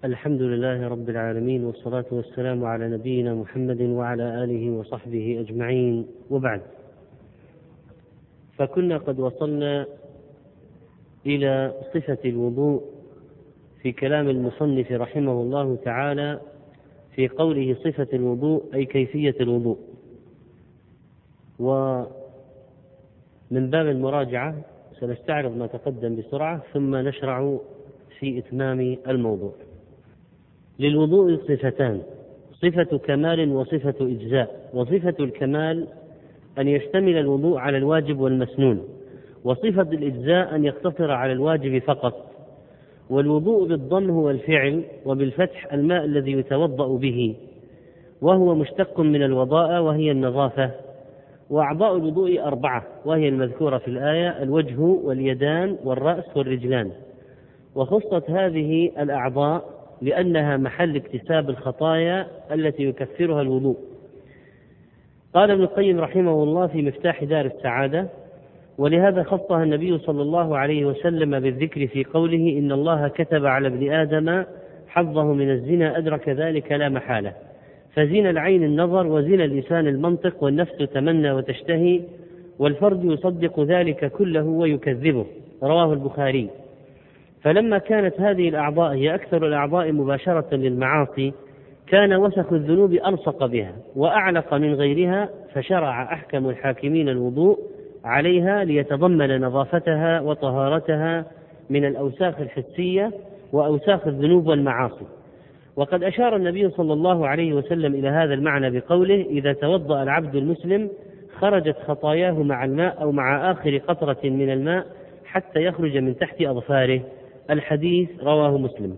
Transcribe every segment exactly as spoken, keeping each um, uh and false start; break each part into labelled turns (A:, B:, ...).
A: الحمد لله رب العالمين، والصلاة والسلام على نبينا محمد وعلى آله وصحبه أجمعين، وبعد. فكنا قد وصلنا إلى صفة الوضوء في كلام المصنف رحمه الله تعالى في قوله صفة الوضوء أي كيفية الوضوء. ومن باب المراجعة سنستعرض ما تقدم بسرعة ثم نشرع في إتمام الموضوع. للوضوء صفتان: صفة كمال وصفة إجزاء. وصفة الكمال أن يشتمل الوضوء على الواجب والمسنون، وصفة الإجزاء أن يقتصر على الواجب فقط. والوضوء بالضم هو الفعل، وبالفتح الماء الذي يتوضأ به، وهو مشتق من الوضاء وهي النظافة. وأعضاء الوضوء أربعة وهي المذكورة في الآية: الوجه واليدان والرأس والرجلان. وخصت هذه الأعضاء لأنها محل اكتساب الخطايا التي يكفرها الوضوء. قال ابن القيم رحمه الله في مفتاح دار السعادة: ولهذا خصها النبي صلى الله عليه وسلم بالذكر في قوله: إن الله كتب على ابن آدم حظه من الزنا أدرك ذلك لا محالة. فزنا العين النظر، وزنا اللسان المنطق، والنفس تمنى وتشتهي، والفرد يصدق ذلك كله ويكذبه. رواه البخاري. فلما كانت هذه الأعضاء هي أكثر الأعضاء مباشرة للمعاصي، كان وسخ الذنوب ألصق بها وأعلق من غيرها، فشرع أحكم الحاكمين الوضوء عليها ليتضمن نظافتها وطهارتها من الأوساخ الحسية وأوساخ الذنوب والمعاصي. وقد أشار النبي صلى الله عليه وسلم إلى هذا المعنى بقوله: إذا توضأ العبد المسلم خرجت خطاياه مع الماء أو مع آخر قطرة من الماء حتى يخرج من تحت أظفاره. الحديث رواه مسلم.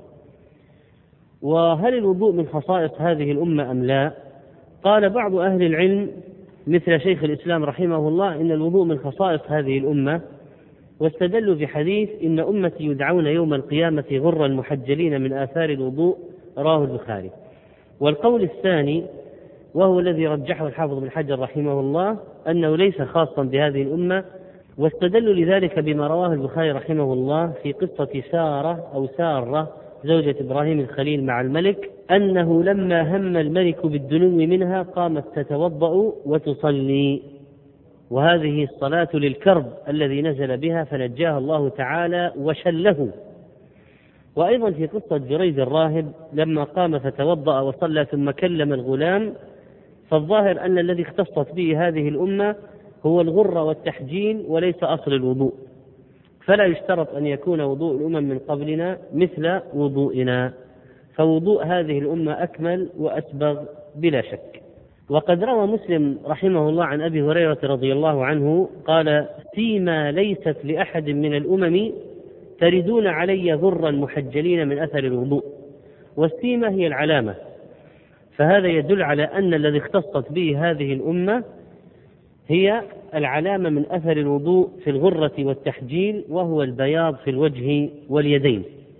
A: وهل الوضوء من خصائص هذه الأمة أم لا؟ قال بعض أهل العلم مثل شيخ الإسلام رحمه الله إن الوضوء من خصائص هذه الأمة، واستدلوا بحديث: إن أمتي يدعون يوم القيامة غرا محجلين من آثار الوضوء. رواه البخاري. والقول الثاني وهو الذي رجحه الحافظ بن حجر رحمه الله أنه ليس خاصا بهذه الأمة، واستدلوا لذلك بما رواه البخاري رحمه الله في قصة سارة أو سارة زوجة إبراهيم الخليل مع الملك، أنه لما هم الملك بالدنو منها قامت تتوضأ وتصلي، وهذه الصلاة للكرب الذي نزل بها فنجاها الله تعالى وشله. وأيضا في قصة جريج الراهب لما قام فتوضأ وصلى ثم كلم الغلام، فالظاهر أن الذي اختصت به هذه الأمة هو الغرة والتحجيل وليس أصل الوضوء، فلا يشترط أن يكون وضوء الأمم من قبلنا مثل وضوئنا، فوضوء هذه الأمة أكمل وأسبغ بلا شك. وقد روى مسلم رحمه الله عن أبي هريرة رضي الله عنه قال: فيما ليست لأحد من الأمم تردون علي غرا محجلين من أثر الوضوء. والسيمة هي العلامة، فهذا يدل على أن الذي اختصت به هذه الأمة هي العلامة من أثر الوضوء في الغرة والتحجيل، وهو البياض في الوجه واليدين.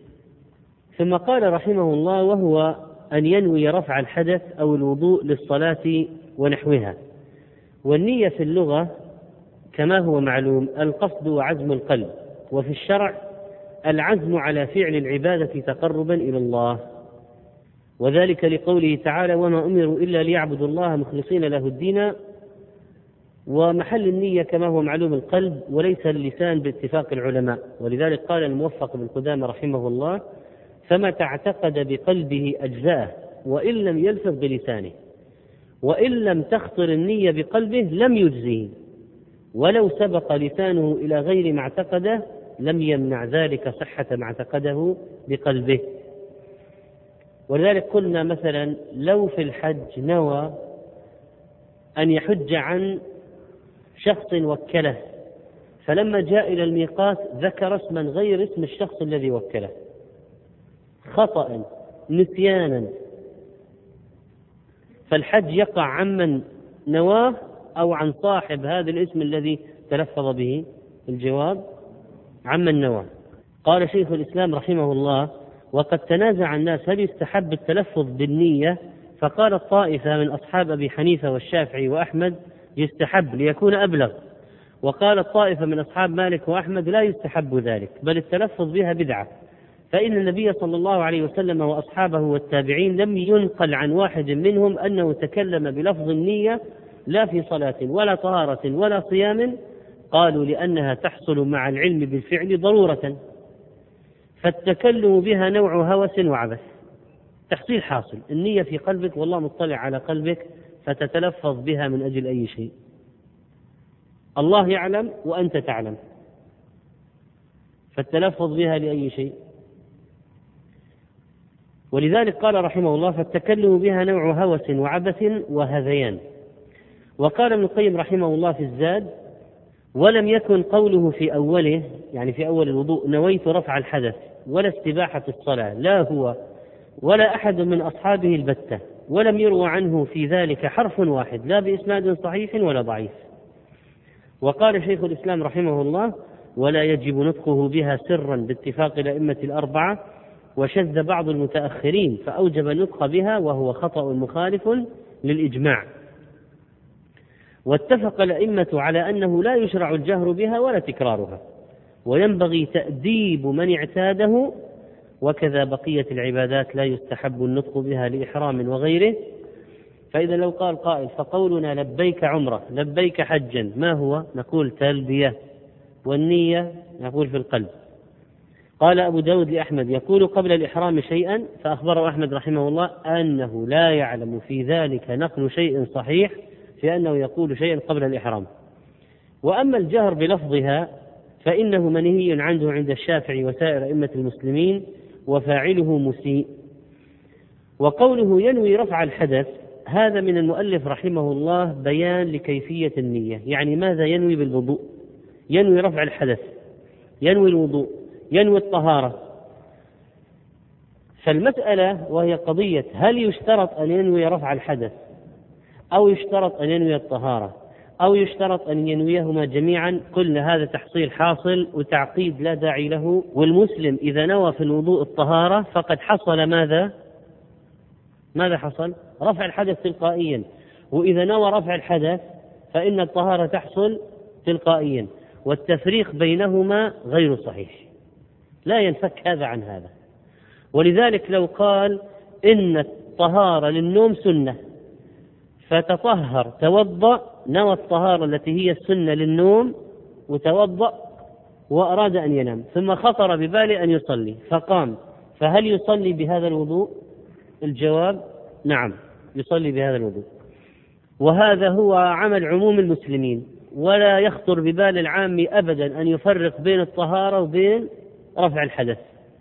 A: ثم قال رحمه الله: وهو أن ينوي رفع الحدث أو الوضوء للصلاة ونحوها. والنية في اللغة كما هو معلوم القصد وعزم القلب، وفي الشرع العزم على فعل العبادة تقربا إلى الله، وذلك لقوله تعالى: وما أمروا إلا ليعبدوا الله مخلصين له الدين. ومحل النية كما هو معلوم القلب وليس اللسان باتفاق العلماء، ولذلك قال الموفق بن قدامة رحمه الله: فما تعتقد بقلبه أجزاءه وإن لم يلفظ بلسانه، وإن لم تخطر النية بقلبه لم يجزه، ولو سبق لسانه إلى غير ما اعتقده لم يمنع ذلك صحة ما اعتقده بقلبه. ولذلك قلنا مثلا لو في الحج نوى أن يحج عن شخص وكله، فلما جاء إلى الميقات ذكر اسما غير اسم الشخص الذي وكله خطأ نسيانا، فالحج يقع عمن نواه أو عن صاحب هذا الاسم الذي تلفظ به؟ الجواب عمن نواه. قال شيخ الإسلام رحمه الله: وقد تنازع الناس هل يستحب التلفظ بالنية؟ فقال الطائفة من أصحاب أبي حنيفة والشافعي وأحمد: يستحب ليكون أبلغ. وقال الطائفة من أصحاب مالك وأحمد: لا يستحب ذلك، بل التلفظ بها بدعة، فإن النبي صلى الله عليه وسلم وأصحابه والتابعين لم ينقل عن واحد منهم أنه تكلم بلفظ النية لا في صلاة ولا طهارة ولا صيام، قالوا لأنها تحصل مع العلم بالفعل ضرورة، فالتكلم بها نوع هوس وعبث. تحصيل حاصل، النية في قلبك والله مطلع على قلبك، فتتلفظ بها من أجل أي شيء. الله يعلم وأنت تعلم، فالتلفظ بها لأي شيء. ولذلك قال رحمه الله: فالتكلم بها نوع هوس وعبث وهذيان. وقال ابن القيم رحمه الله في الزاد: ولم يكن قوله في أوله، يعني في أول الوضوء، نويت رفع الحدث ولا استباحة الصلاة، لا هو ولا أحد من أصحابه البتة، ولم يروى عنه في ذلك حرف واحد، لا بإسناد صحيح ولا ضعيف. وقال شيخ الإسلام رحمه الله: ولا يجب نطقه بها سرا باتفاق الأئمة الأربعة، وشذ بعض المتأخرين فأوجب النطق بها، وهو خطأ مخالف للإجماع. واتفق الأئمة على أنه لا يشرع الجهر بها ولا تكرارها، وينبغي تأديب من اعتاده، وكذا بقية العبادات لا يستحب النطق بها لإحرام وغيره. فإذا لو قال قائل: فقولنا لبيك عمرة لبيك حجا ما هو؟ نقول تلبية، والنية نقول في القلب. قال أبو داود لأحمد: يقول قبل الإحرام شيئا، فأخبره أحمد رحمه الله أنه لا يعلم في ذلك نقل شيء صحيح في أنه يقول شيئا قبل الإحرام. وأما الجهر بلفظها فإنه منهي عنه عند الشافعي وسائر أئمة المسلمين، وفاعله مسيء. وقوله ينوي رفع الحدث، هذا من المؤلف رحمه الله بيان لكيفية النية، يعني ماذا ينوي بالوضوء؟ ينوي رفع الحدث، ينوي الوضوء، ينوي الطهارة. فالمسألة وهي قضية هل يشترط أن ينوي رفع الحدث، أو يشترط أن ينوي الطهارة، أو يشترط أن ينويهما جميعا؟ قلنا هذا تحصيل حاصل وتعقيد لا داعي له. والمسلم إذا نوى في الوضوء الطهارة فقد حصل ماذا؟ ماذا حصل؟ رفع الحدث تلقائيا. وإذا نوى رفع الحدث فإن الطهارة تحصل تلقائيا، والتفريق بينهما غير صحيح، لا ينفك هذا عن هذا. ولذلك لو قال إن الطهارة للنوم سنة فتطهر توضأ، نوى الطهارة التي هي السنة للنوم وتوضأ وأراد أن ينام، ثم خطر بباله أن يصلي فقام، فهل يصلي بهذا الوضوء؟ الجواب نعم، يصلي بهذا الوضوء. وهذا هو عمل عموم المسلمين، ولا يخطر ببال العام أبدا أن يفرق بين الطهارة وبين رفع الحدث.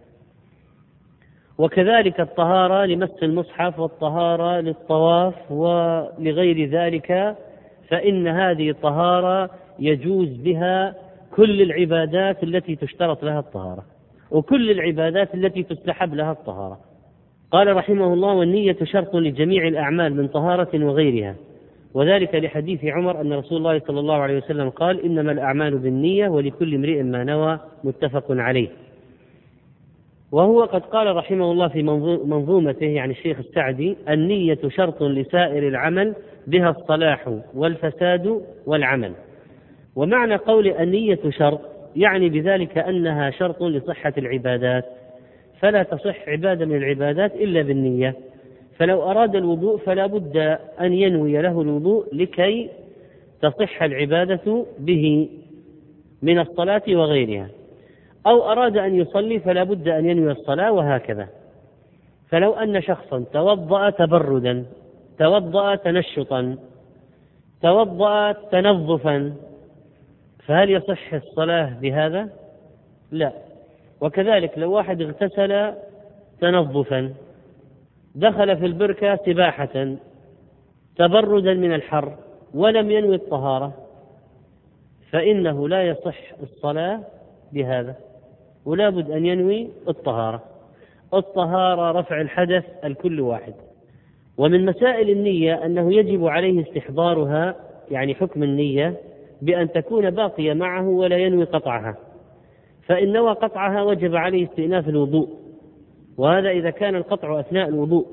A: وكذلك الطهارة لمس المصحف، والطهارة للطواف ولغير ذلك، فإن هذه طهارة يجوز بها كل العبادات التي تشترط لها الطهارة، وكل العبادات التي تستحب لها الطهارة. قال رحمه الله: والنية شرط لجميع الأعمال من طهارة وغيرها، وذلك لحديث عمر أن رسول الله صلى الله عليه وسلم قال: إنما الأعمال بالنية ولكل امرئ ما نوى، متفق عليه. وهو قد قال رحمه الله في منظومته، يعني الشيخ السعدي: النية شرط لسائر العمل، بها الصلاح والفساد والعمل. ومعنى قول النية شرط يعني بذلك أنها شرط لصحة العبادات، فلا تصح عبادة من العبادات إلا بالنية. فلو أراد الوضوء فلا بد أن ينوي له الوضوء لكي تصح العبادة به من الصلاة وغيرها، أو أراد أن يصلي فلا بد أن ينوي الصلاة، وهكذا. فلو أن شخصا توضأ تبردا، توضأ تنشطا، توضأ تنظفا، فهل يصح الصلاة بهذا؟ لا. وكذلك لو واحد اغتسل تنظفا، دخل في البركة سباحة تبردا من الحر، ولم ينوي الطهارة، فإنه لا يصح الصلاة بهذا، ولا بد أن ينوي الطهارة. الطهارة رفع الحدث الكل واحد. ومن مسائل النية أنه يجب عليه استحضارها، يعني حكم النية بأن تكون باقية معه ولا ينوي قطعها، فإن نوى قطعها وجب عليه استئناف الوضوء، وهذا إذا كان القطع أثناء الوضوء.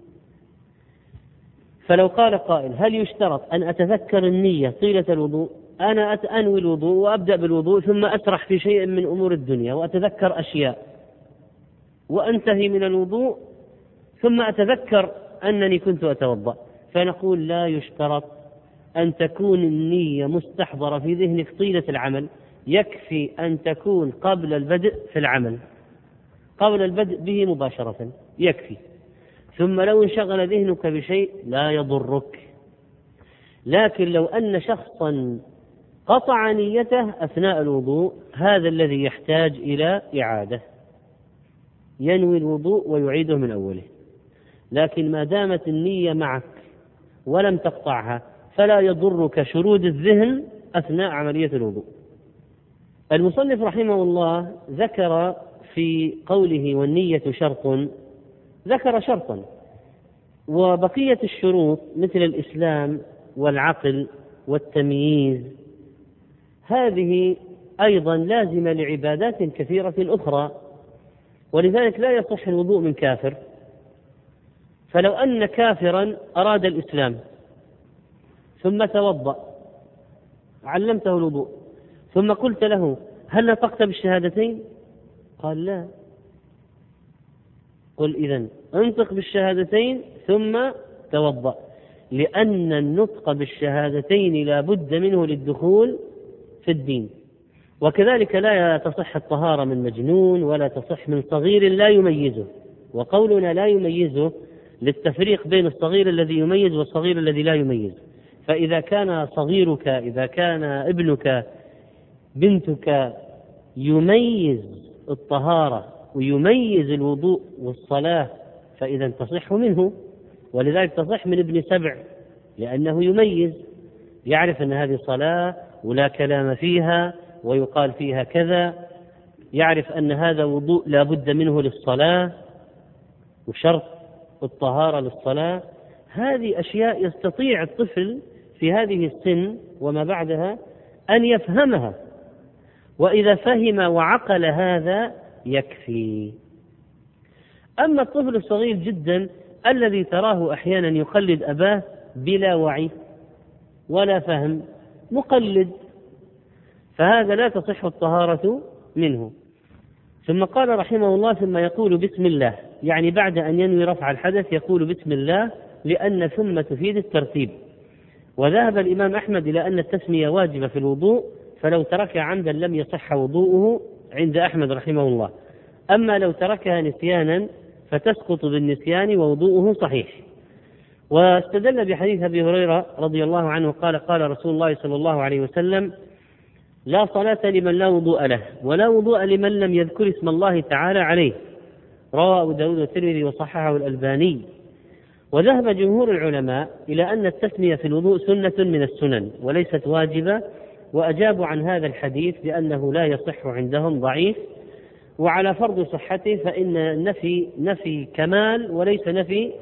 A: فلو قال قائل: هل يشترط أن أتذكر النية طيلة الوضوء؟ أنا أنوي الوضوء وأبدأ بالوضوء ثم أسرح في شيء من أمور الدنيا وأتذكر أشياء، وأنتهي من الوضوء ثم أتذكر أنني كنت أتوضأ، فنقول لا يشترط أن تكون النية مستحضرة في ذهنك طيلة العمل، يكفي أن تكون قبل البدء في العمل، قبل البدء به مباشرة يكفي. ثم لو انشغل ذهنك بشيء لا يضرك، لكن لو أن شخصا قطع نيته أثناء الوضوء هذا الذي يحتاج إلى إعادة، ينوي الوضوء ويعيده من أوله. لكن ما دامت النية معك ولم تقطعها فلا يضرك شرود الذهن أثناء عملية الوضوء. المصنف رحمه الله ذكر في قوله والنية شرط، ذكر شرطا، وبقية الشروط مثل الإسلام والعقل والتمييز هذه أيضا لازمة لعبادات كثيرة أخرى، ولذلك لا يصح الوضوء من كافر. فلو أن كافرا أراد الإسلام ثم توضأ، علمته الوضوء، ثم قلت له هل نطقت بالشهادتين؟ قال لا. قل إذن انطق بالشهادتين ثم توضأ، لأن النطق بالشهادتين لا بد منه للدخول في الدين. وكذلك لا تصح الطهارة من مجنون ولا تصح من صغير لا يميزه، وقولنا لا يميزه للتفريق بين الصغير الذي يميز والصغير الذي لا يميز. فإذا كان صغيرك، إذا كان ابنك بنتك يميز الطهارة ويميز الوضوء والصلاة فإذا تصح منه، ولذلك تصح من ابن سبع لأنه يميز، يعرف أن هذه صلاة ولا كلام فيها ويقال فيها كذا، يعرف أن هذا وضوء لا بد منه للصلاة وشرط الطهارة للصلاة. هذه أشياء يستطيع الطفل في هذه السن وما بعدها أن يفهمها، وإذا فهم وعقل هذا يكفي. أما الطفل الصغير جدا الذي تراه أحيانا يقلد أباه بلا وعي ولا فهم، مقلد، فهذا لا تصح الطهارة منه. ثم قال رحمه الله ثم يقول بسم الله، يعني بعد أن ينوي رفع الحدث يقول بسم الله، لأن ثم تفيد الترتيب. وذهب الإمام أحمد إلى أن التسمية واجبة في الوضوء، فلو تركها عمدا لم يصح وضوءه عند أحمد رحمه الله. أما لو تركها نسيانا فتسقط بالنسيان ووضوءه صحيح. واستدل بحديث أبي هريرة رضي الله عنه قال قال رسول الله صلى الله عليه وسلم لا صلاة لمن لا وضوء له ولا وضوء لمن لم يذكر اسم الله تعالى عليه، رواه أبو داود والترمذي وصححه الألباني. وذهب جمهور العلماء إلى أن التسمية في الوضوء سنة من السنن وليست واجبة، وأجابوا عن هذا الحديث بأنه لا يصح عندهم، ضعيف، وعلى فرض صحته فإن نفي نفي كمال وليس نفي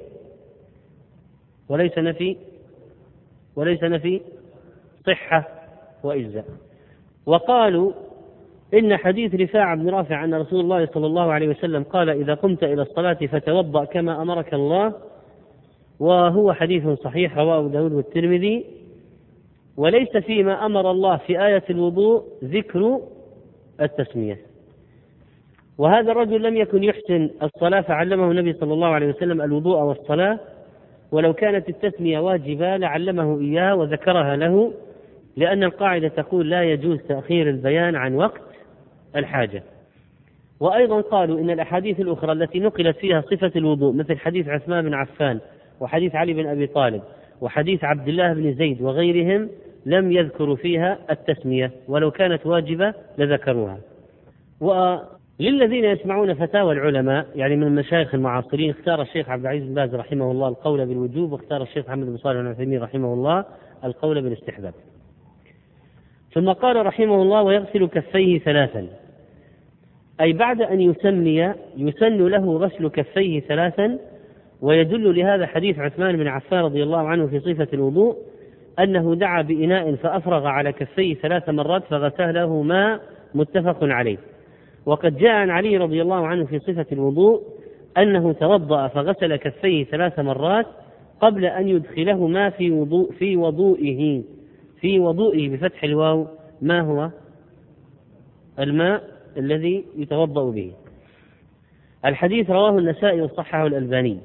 A: وليس نفي وليس نفي صحة وإجزاء. وقالوا إن حديث رفاعة بن رافع أن رسول الله صلى الله عليه وسلم قال إذا قمت إلى الصلاة فتوضأ كما أمرك الله، وهو حديث صحيح رواه أبو داود والترمذي، وليس فيما أمر الله في آية الوضوء ذكر التسمية. وهذا الرجل لم يكن يحسن الصلاة فعلمه النبي صلى الله عليه وسلم الوضوء والصلاة، ولو كانت التسمية واجبة لعلمه إياها وذكرها له، لأن القاعدة تقول لا يجوز تأخير البيان عن وقت الحاجة. وأيضا قالوا إن الأحاديث الأخرى التي نقلت فيها صفة الوضوء مثل حديث عثمان بن عفان وحديث علي بن أبي طالب وحديث عبد الله بن زيد وغيرهم لم يذكروا فيها التسمية، ولو كانت واجبة لذكروها. وللذين يسمعون فتاوى العلماء يعني من المشايخ المعاصرين اختار الشيخ عبد العزيز بن باز رحمه الله القول بالوجوب، واختار الشيخ محمد بن صالح العثيمين رحمه الله القول بالاستحباب. ثم قال رحمه الله ويغسل كفيه ثلاثا، أي بعد أن يسمي يسن له غسل كفيه ثلاثا. ويدل لهذا حديث عثمان بن عفان رضي الله عنه في صفة الوضوء أنه دعا بإناء فأفرغ على كفيه ثلاث مرات فغسلهما، متفق عليه. وقد جاء عن علي رضي الله عنه في صفة الوضوء أنه توضأ فغسل كفيه ثلاث مرات قبل أن يدخلهما في وضوء في وضوئه في وضوئه بفتح الواو. ما هو الماء الذي يتوضأ به؟ الحديث رواه النسائي وصححه الألباني.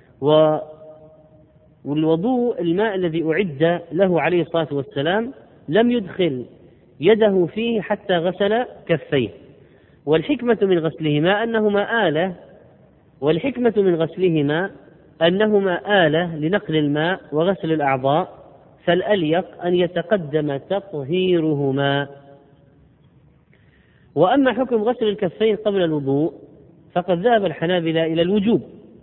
A: والوضوء الماء الذي أعد له عليه الصلاة والسلام لم يدخل يده فيه حتى غسل كفيه، والحكمة من غسلهما أنهما آلة والحكمة من غسلهما أنهما آلة لنقل الماء وغسل الأعضاء، فالأليق أن يتقدم تطهيرهما. وأما حكم غسل الكفين قبل الوضوء فقد ذهب الحنابلة إلى الوجوب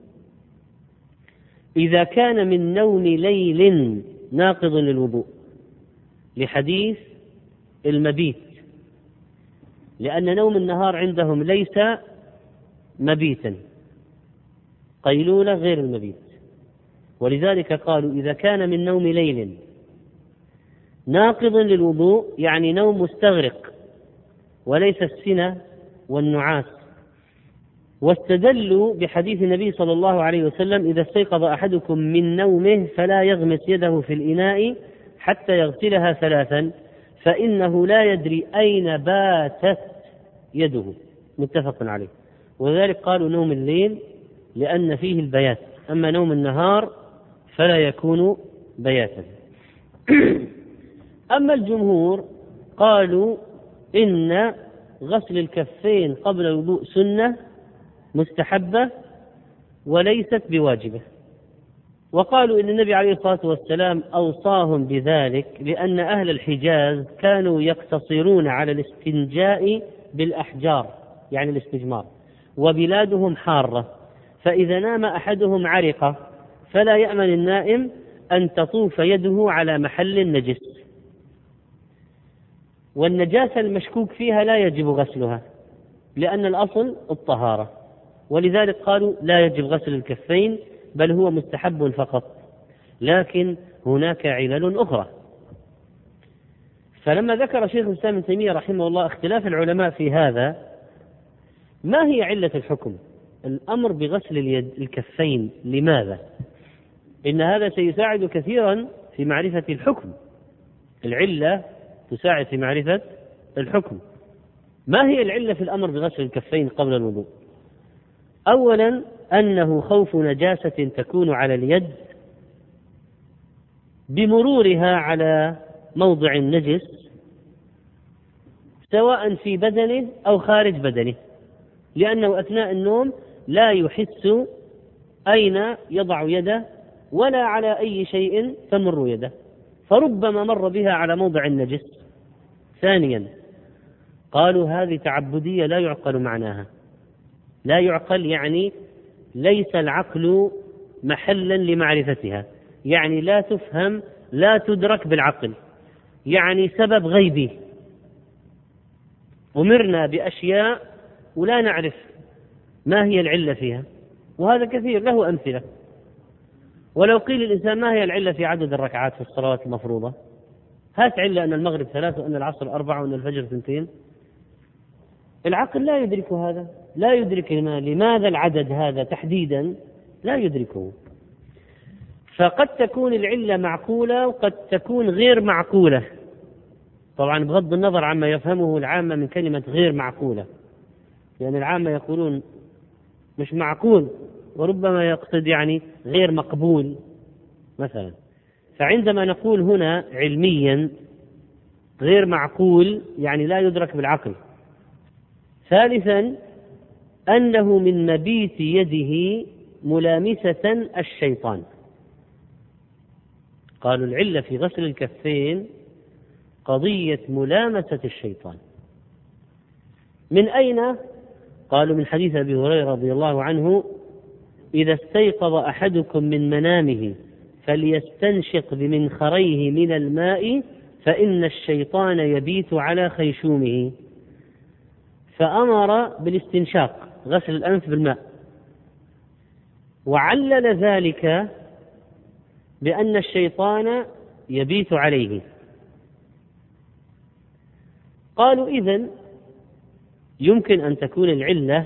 A: إذا كان من نوم ليل ناقض للوضوء، لحديث المبيت، لأن نوم النهار عندهم ليس مبيتا، قيلولة غير المبيت، ولذلك قالوا إذا كان من نوم ليل ناقض للوضوء يعني نوم مستغرق وليس السنة والنعاس. واستدلوا بحديث النبي صلى الله عليه وسلم إذا استيقظ أحدكم من نومه فلا يغمس يده في الإناء حتى يغسلها ثلاثا فإنه لا يدري أين باتت يده، متفق عليه. وذلك قالوا نوم الليل لأن فيه البيات، أما نوم النهار فلا يكون بياتا. أما الجمهور قالوا إن غسل الكفين قبل الوضوء سنة مستحبة وليست بواجبة، وقالوا إن النبي عليه الصلاة والسلام أوصاهم بذلك لأن أهل الحجاز كانوا يقتصرون على الاستنجاء بالأحجار يعني الاستجمار، وبلادهم حارة، فإذا نام أحدهم عرقة فلا يأمن النائم أن تطوف يده على محل نجس، والنجاسة المشكوك فيها لا يجب غسلها لأن الأصل الطهارة، ولذلك قالوا لا يجب غسل الكفين بل هو مستحب فقط. لكن هناك علل أخرى. فلما ذكر شيخ الإسلام ابن تيمية رحمه الله اختلاف العلماء في هذا، ما هي علة الحكم الأمر بغسل اليد الكفين؟ لماذا؟ إن هذا سيساعد كثيرا في معرفة الحكم، العلة تساعد في معرفة الحكم. ما هي العلة في الأمر بغسل الكفين قبل الوضوء؟ أولا أنه خوف نجاسة تكون على اليد بمرورها على موضع النجس سواء في بدنه أو خارج بدنه، لأنه أثناء النوم لا يحس أين يضع يده ولا على أي شيء تمر يده، فربما مر بها على موضع النجس. ثانيا قالوا هذه تعبدية لا يعقل معناها، لا يعقل يعني ليس العقل محلا لمعرفتها، يعني لا تفهم لا تدرك بالعقل، يعني سبب غيبي، أمرنا بأشياء ولا نعرف ما هي العلة فيها، وهذا كثير له أمثلة. ولو قيل الإنسان ما هي العلة في عدد الركعات في الصلوات المفروضة؟ هات علة أن المغرب ثلاث وأن العصر أربعة وأن الفجر اثنتين، العقل لا يدرك هذا، لا يدرك لماذا العدد هذا تحديدا، لا يدركه. فقد تكون العلة معقولة وقد تكون غير معقولة، طبعا بغض النظر عما يفهمه العامة من كلمة غير معقولة، لأن العامة يقولون مش معقول وربما يقصد يعني غير مقبول مثلا. فعندما نقول هنا علميا غير معقول يعني لا يدرك بالعقل. ثالثا أنه من مبيت يده ملامسة الشيطان. قالوا العلة في غسل الكفين قضية ملامسة الشيطان. من أين؟ قالوا من حديث أبي هريرة رضي الله عنه إذا استيقظ أحدكم من منامه فليستنشق بمنخريه من الماء فإن الشيطان يبيت على خيشومه، فأمر بالاستنشاق غسل الأنف بالماء، وعلل ذلك بأن الشيطان يبيت عليه. قالوا إذن يمكن أن تكون العلة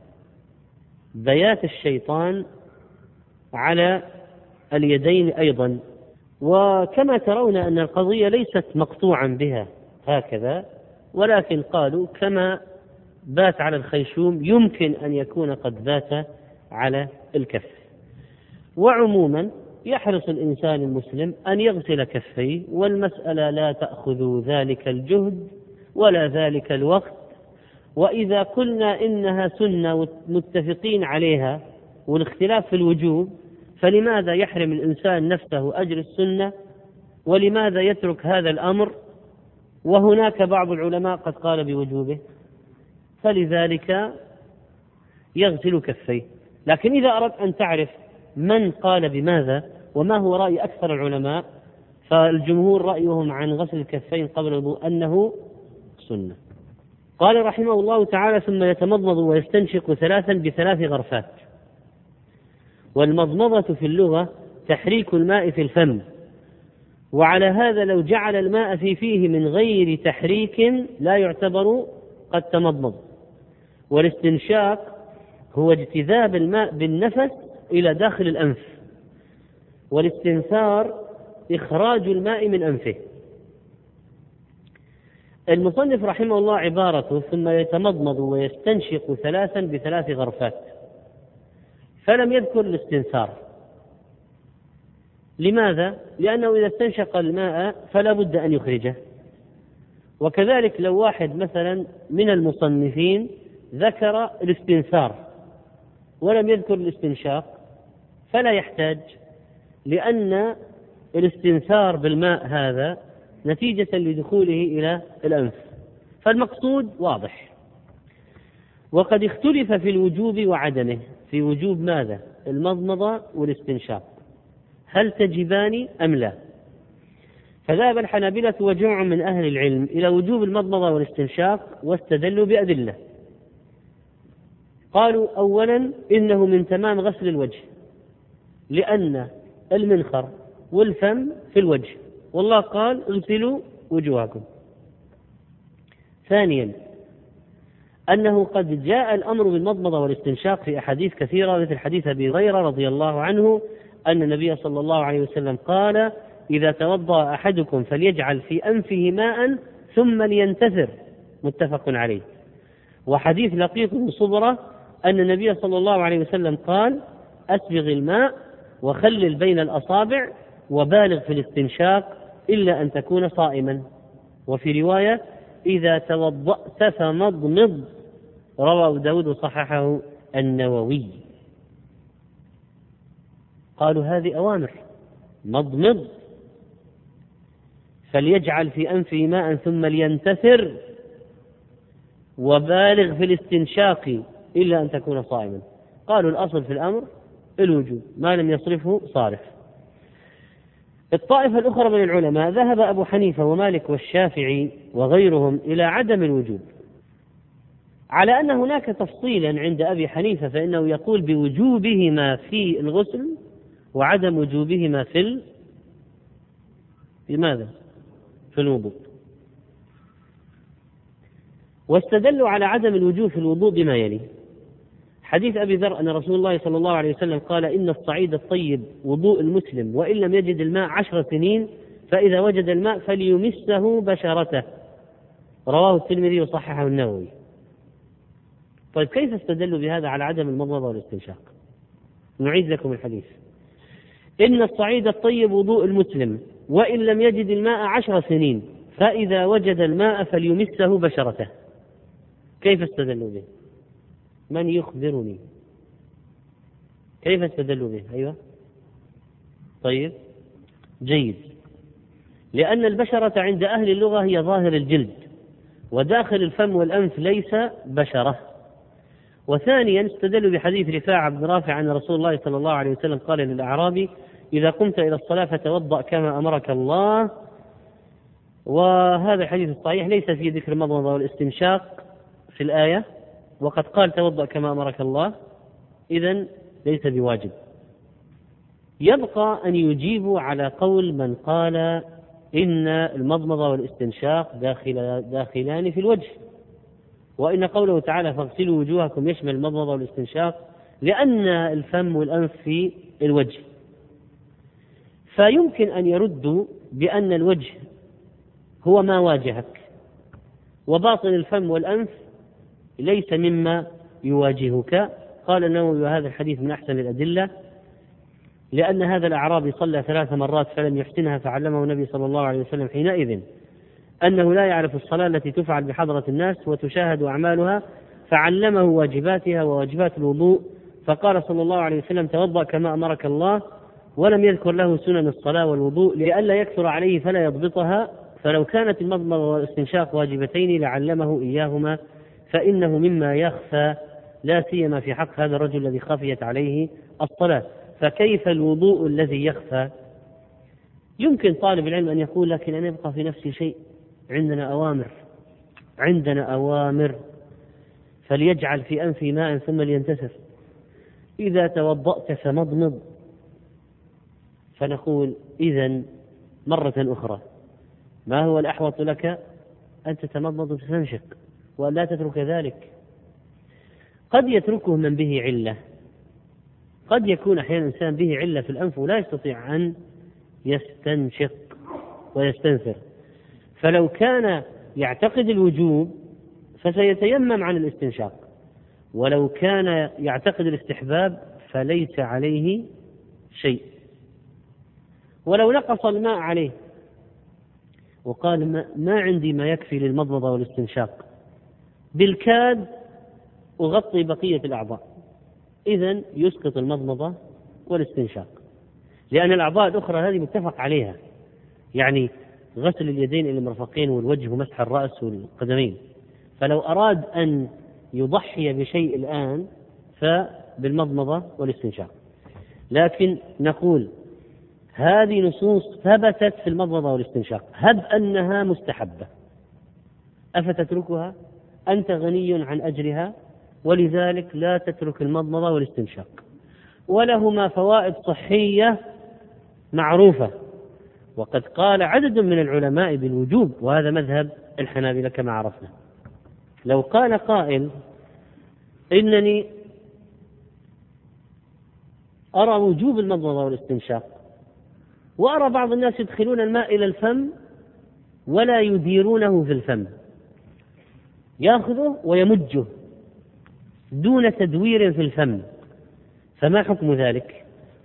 A: بيات الشيطان على اليدين أيضا. وكما ترون أن القضية ليست مقطوعا بها هكذا، ولكن قالوا كما بات على الخيشوم يمكن أن يكون قد بات على الكف. وعموما يحرص الإنسان المسلم أن يغسل كفيه، والمسألة لا تأخذ ذلك الجهد ولا ذلك الوقت. وإذا قلنا إنها سنة متفقين عليها والاختلاف في الوجوب، فلماذا يحرم الإنسان نفسه أجر السنة؟ ولماذا يترك هذا الأمر وهناك بعض العلماء قد قال بوجوبه؟ فلذلك يغسل كفيه. لكن إذا أردت أن تعرف من قال بماذا وما هو رأي أكثر العلماء، فالجمهور رأيهم عن غسل الكفين قبل الوضوء أنه سنة. قال رحمه الله تعالى: ثم يتمضمض ويستنشق ثلاثا بثلاث غرفات. والمضمضة في اللغة تحريك الماء في الفم، وعلى هذا لو جعل الماء في فيه من غير تحريك لا يعتبر قد تمضمض. والاستنشاق هو اجتذاب الماء بالنفس إلى داخل الأنف، والاستنثار إخراج الماء من أنفه. المصنف رحمه الله عبارته: ثم يتمضمض ويستنشق ثلاثا بثلاث غرفات، فلم يذكر الاستنثار. لماذا؟ لأنه إذا استنشق الماء فلا بد أن يخرجه. وكذلك لو واحد مثلا من المصنفين ذكر الاستنثار ولم يذكر الاستنشاق فلا يحتاج، لأن الاستنثار بالماء هذا نتيجة لدخوله إلى الأنف، فالمقصود واضح. وقد اختلف في الوجوب وعدمه، في وجوب ماذا؟ المضمضة والاستنشاق، هل تجبان أم لا؟ فذهب الحنابلة وجمع من أهل العلم إلى وجوب المضمضة والاستنشاق، واستدلوا بأدلة. قالوا: أولا إنه من تمام غسل الوجه، لأن المنخر والفم في الوجه، والله قال: اغسلوا وجوهكم. ثانيا أنه قد جاء الأمر بالمضمضة والاستنشاق في أحاديث كثيرة، مثل حديث أبي هريرة رضي الله عنه أن النبي صلى الله عليه وسلم قال: إذا توضأ أحدكم فليجعل في أنفه ماء ثم لينتثر، متفق عليه. وحديث لقيط بن صبرة أن النبي صلى الله عليه وسلم قال: أسبغ الماء وخلل بين الأصابع وبالغ في الاستنشاق إلا أن تكون صائما. وفي رواية: إذا توضأت فمضمض، رواه داود وصححه النووي. قالوا هذه أوامر: مضمض، فليجعل في أنفه ماء ثم لينتثر، وبالغ في الاستنشاق إلا أن تكون صائما. قالوا الأصل في الأمر الوجوب، ما لم يصرفه صارف. الطائفة الأخرى من العلماء ذهب أبو حنيفة ومالك والشافعي وغيرهم إلى عدم الوجوب، على أن هناك تفصيلا عند أبي حنيفة، فإنه يقول بوجوبهما في الغسل وعدم وجوبهما في لماذا؟ في الوضوء. واستدلوا على عدم الوجوب في الوضوء بما يلي: حديث أبي ذر أن رسول الله صلى الله عليه وسلم قال: إن الصعيد الطيب وضوء المسلم، وإن لم يجد الماء عشر سنين فإذا وجد الماء فليمسه بشرته، رواه الترمذي وصححه النووي. طيب كيف استدلوا بهذا على عدم المضمضة والاستنشاق؟ نعيد لكم الحديث: إن الصعيد الطيب وضوء المسلم، وإن لم يجد الماء عشر سنين فإذا وجد الماء فليمسه بشرته. كيف استدلوا به؟ من يخبرني؟ كيف استدلوا به؟ أيوة طيب جيد. لأن البشرة عند أهل اللغة هي ظاهر الجلد، وداخل الفم والأنف ليس بشرة. وثانيا استدلوا بحديث رفاعة بن رافع عن رسول الله صلى الله عليه وسلم قال للأعرابي: إذا قمت إلى الصلاة فتوضأ كما أمرك الله. وهذا الحديث الصحيح ليس فيه ذكر المضمضة والاستنشاق في الآية، وقد قال: توضأ كما أمرك الله، إذن ليس بواجب. يبقى أن يجيبوا على قول من قال إن المضمضة والاستنشاق داخل داخلان في الوجه، وإن قوله تعالى: فاغسلوا وجوهكم يشمل المضمضة والاستنشاق، لأن الفم والأنف في الوجه. فيمكن أن يردوا بأن الوجه هو ما واجهك، وباطن الفم والأنف ليس مما يواجهك. قال النووي وهذا الحديث من أحسن الأدلة، لأن هذا الأعرابي صلى ثلاث مرات فلم يحسنها، فعلمه النبي صلى الله عليه وسلم حينئذ أنه لا يعرف الصلاة التي تفعل بحضرة الناس وتشاهد أعمالها، فعلمه واجباتها وواجبات الوضوء، فقال صلى الله عليه وسلم: توضأ كما أمرك الله، ولم يذكر له سنن الصلاة والوضوء لئلا يكثر عليه فلا يضبطها، فلو كانت المضمضة والاستنشاق واجبتين لعلمه إياهما، فإنه مما يخفى لا سيما في حق هذا الرجل الذي خفيت عليه الصلاة، فكيف الوضوء الذي يخفى؟ يمكن طالب العلم أن يقول: لكن أنا يبقى في نفسي شيء، عندنا أوامر عندنا أوامر فليجعل في أنفه ماء ثم لينتسف، إذا توضأت فمضمض. فنقول: إذن مرة أخرى ما هو الأحوط لك؟ أن تتمضمض وتستنشق وأن لا تترك ذلك. قد يتركه من به علة، قد يكون أحيانا الإنسان به علة في الأنف ولا يستطيع أن يستنشق ويستنثر، فلو كان يعتقد الوجوب فسيتيمم عن الاستنشاق، ولو كان يعتقد الاستحباب فليس عليه شيء. ولو نقص الماء عليه وقال: ما, ما عندي ما يكفي للمضمضة والاستنشاق، بالكاد أغطي بقية الأعضاء، إذن يسقط المضمضة والاستنشاق، لأن الأعضاء الأخرى هذه متفق عليها، يعني غسل اليدين إلى المرفقين والوجه ومسح الرأس والقدمين. فلو أراد أن يضحي بشيء الآن فبالمضمضة والاستنشاق. لكن نقول هذه نصوص ثبتت في المضمضة والاستنشاق، هب أنها مستحبة، أفتتركها؟ أنت غني عن أجرها، ولذلك لا تترك المضمضة والاستنشاق، ولهما فوائد صحية معروفة، وقد قال عدد من العلماء بالوجوب، وهذا مذهب الحنابلة كما عرفنا. لو قال قائل: إنني أرى وجوب المضمضة والاستنشاق، وأرى بعض الناس يدخلون الماء إلى الفم ولا يديرونه في الفم، يأخذه ويمجه دون تدوير في الفم، فما حكم ذلك؟